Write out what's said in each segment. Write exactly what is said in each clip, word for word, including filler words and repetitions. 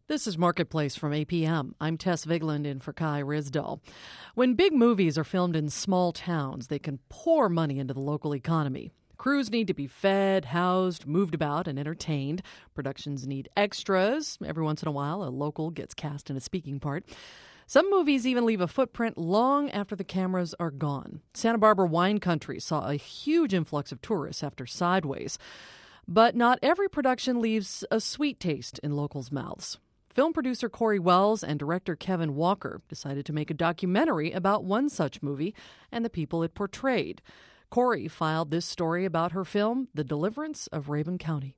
This is Marketplace from A P M. I'm Tess Vigland in for Kai Rizdal. When big movies are filmed in small towns, they can pour money into the local economy. Crews need to be fed, housed, moved about, and entertained. Productions need extras. Every once in a while, a local gets cast in a speaking part. Some movies even leave a footprint long after the cameras are gone. Santa Barbara wine country saw a huge influx of tourists after Sideways. But not every production leaves a sweet taste in locals' mouths. Film producer Corey Wells and director Kevin Walker decided to make a documentary about one such movie and the people it portrayed. Corey filed this story about her film, The Deliverance of Rabun County.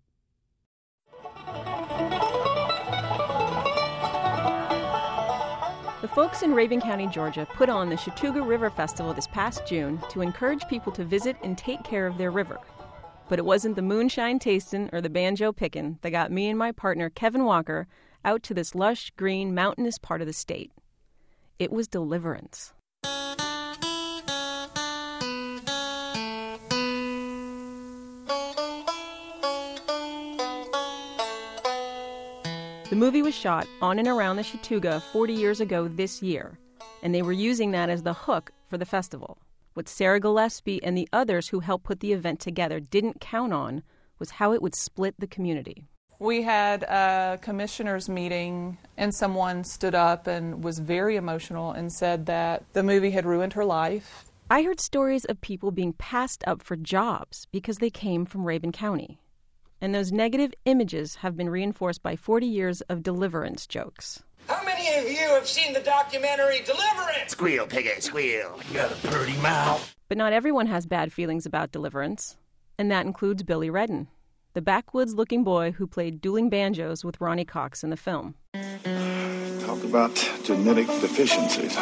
The folks in Rabun County, Georgia, put on the Chattooga River Festival this past June to encourage people to visit and take care of their river. But it wasn't the moonshine tastin' or the banjo pickin' that got me and my partner, Kevin Walker, out to this lush, green, mountainous part of the state. It was deliverance. The movie was shot on and around the Chattooga forty years ago this year, and they were using that as the hook for the festival. What Sarah Gillespie and the others who helped put the event together didn't count on was how it would split the community. We had a commissioners meeting, and someone stood up and was very emotional and said that the movie had ruined her life. I heard stories of people being passed up for jobs because they came from Rabun County. And those negative images have been reinforced by forty years of deliverance jokes. How many of you have seen the documentary Deliverance? Squeal, piggy, squeal. You got a pretty mouth. But not everyone has bad feelings about Deliverance, and that includes Billy Redden, the backwoods-looking boy who played dueling banjos with Ronnie Cox in the film. Talk about genetic deficiencies.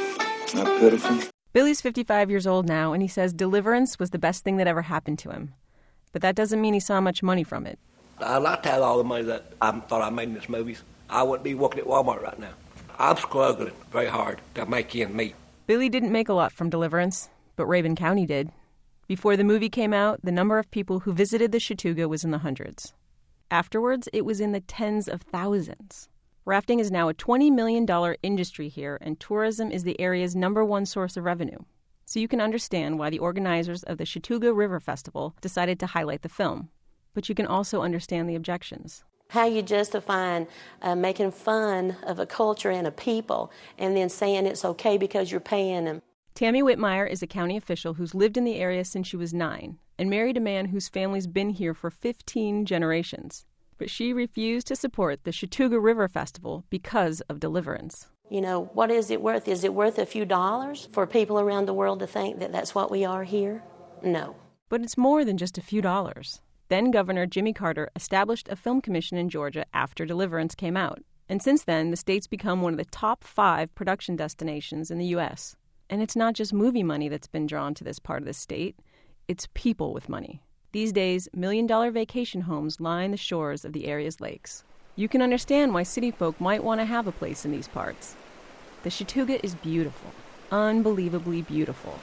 Not pitiful. Billy's fifty-five years old now, and he says Deliverance was the best thing that ever happened to him. But that doesn't mean he saw much money from it. I'd like to have all the money that I thought I made in this movies. I wouldn't be working at Walmart right now. I'm struggling very hard to make ends meet. Billy didn't make a lot from Deliverance, but Rabun County did. Before the movie came out, the number of people who visited the Chattooga was in the hundreds. Afterwards, it was in the tens of thousands. Rafting is now a twenty million dollars industry here, and tourism is the area's number one source of revenue. So you can understand why the organizers of the Chattooga River Festival decided to highlight the film. But you can also understand the objections. How you justifying uh, making fun of a culture and a people and then saying it's okay because you're paying them. Tammy Whitmire is a county official who's lived in the area since she was nine and married a man whose family's been here for fifteen generations. But she refused to support the Chattooga River Festival because of Deliverance. You know, what is it worth? Is it worth a few dollars for people around the world to think that that's what we are here? No. But it's more than just a few dollars. Then Governor Jimmy Carter established a film commission in Georgia after Deliverance came out. And since then, the state's become one of the top five production destinations in the U S. And it's not just movie money that's been drawn to this part of the state. It's people with money. These days, million-dollar vacation homes line the shores of the area's lakes. You can understand why city folk might want to have a place in these parts. The Chattooga is beautiful, unbelievably beautiful.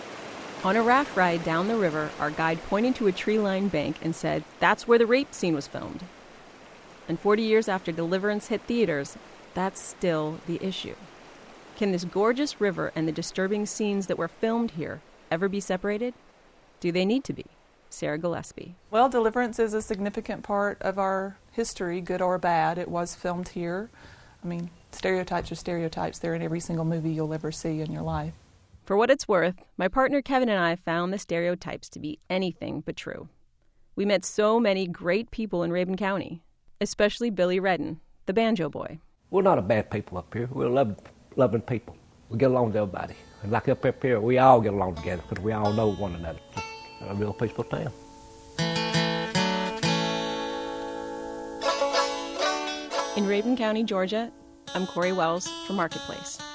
On a raft ride down the river, our guide pointed to a tree-lined bank and said, "That's where the rape scene was filmed." And forty years after Deliverance hit theaters, that's still the issue. Can this gorgeous river and the disturbing scenes that were filmed here ever be separated? Do they need to be? Sarah Gillespie. Well, Deliverance is a significant part of our history, good or bad. It was filmed here. I mean, stereotypes are stereotypes. They're in every single movie you'll ever see in your life. For what it's worth, my partner Kevin and I found the stereotypes to be anything but true. We met so many great people in Rabun County, especially Billy Redden, the banjo boy. We're not a bad people up here. We're loving, loving people. We get along with everybody. And like up, up here, we all get along together because we all know one another. Just a real peaceful town. In Rabun County, Georgia, I'm Corey Wells for Marketplace.